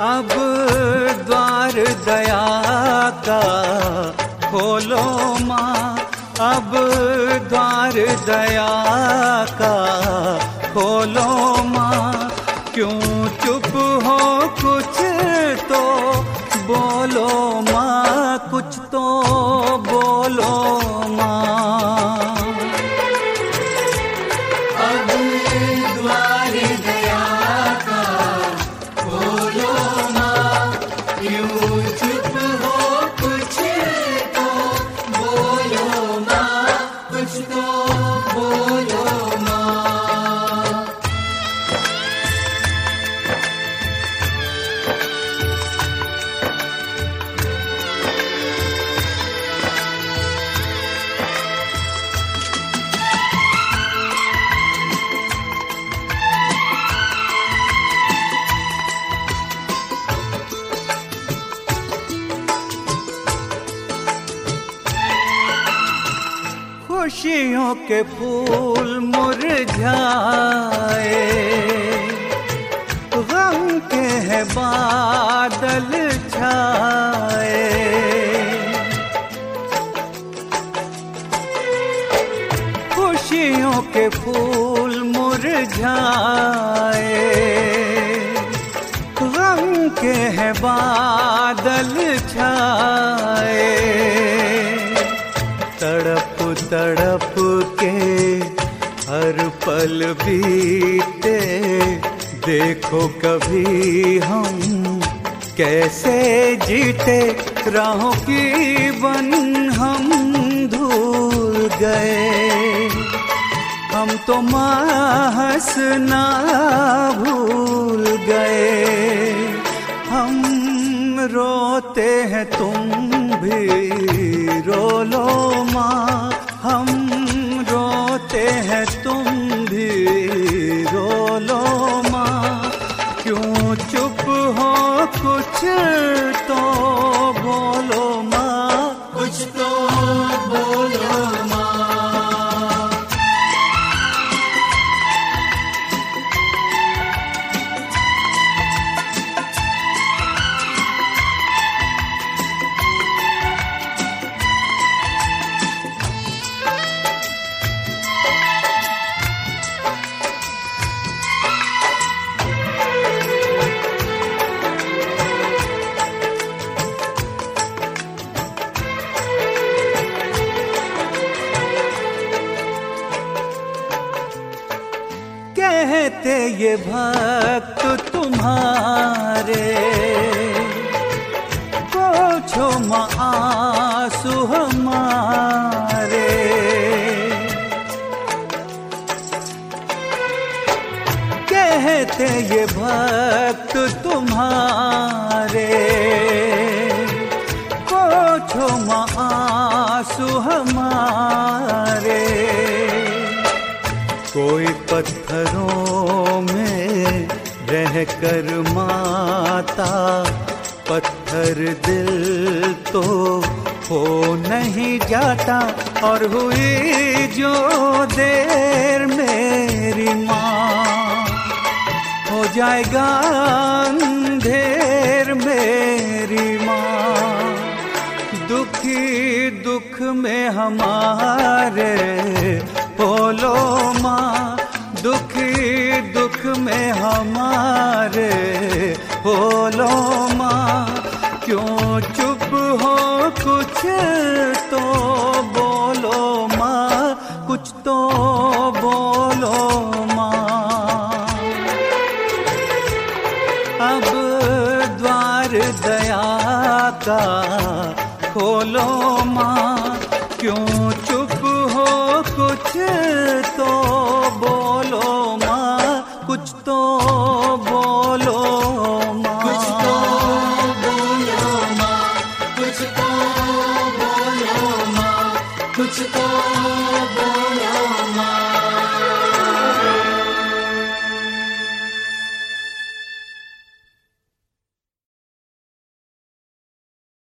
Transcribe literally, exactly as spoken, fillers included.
अब द्वार दया का खोलो माँ, अब द्वार दया का खोलो माँ। क्यों चुप हो, कुछ तो बोलो माँ, कुछ तो बोलो माँ। अब द्वार दया का खोलो माँ, क्यों चुप हो, कुछ तो बोलो माँ, कुछ तो बोलो माँ। खुशियों के फूल मुरझाए, गम के है बादल छाए। खुशियों के फूल मुरझाए, गम के है बादल छाए। तड़प तड़प के हर पल बीते, देखो कभी हम कैसे जीते। राहों की बन हम धूल गए, हम तो हंसना भूल गए। हम रोते हैं तुम भी रो लो माँ, हम रोते हैं तुम भी रो लो माँ। क्यों चुप हो, कुछ तो बोलो माँ, कुछ तो बोलो माँ। कहते ये भक्त तुम्हारे, पोंछो माँ आंसू हमारे। कहते ये भक्त तुम्हारे, पोंछो माँ आंसू हमारे। कोई पत्थरों में रहकर माता, पत्थर दिल तो हो नहीं जाता। और हुई जो देर मेरी माँ, हो जाएगा अंधेर मेरी माँ। दुखी दुख में हमारे बोलो माँ, दुखी दुख में हमारे बोलो माँ। क्यों चुप हो, कुछ तो बोलो माँ, कुछ तो बोलो माँ। अब द्वार दया का खोलो माँ, क्यों चुप हो, कुछ तो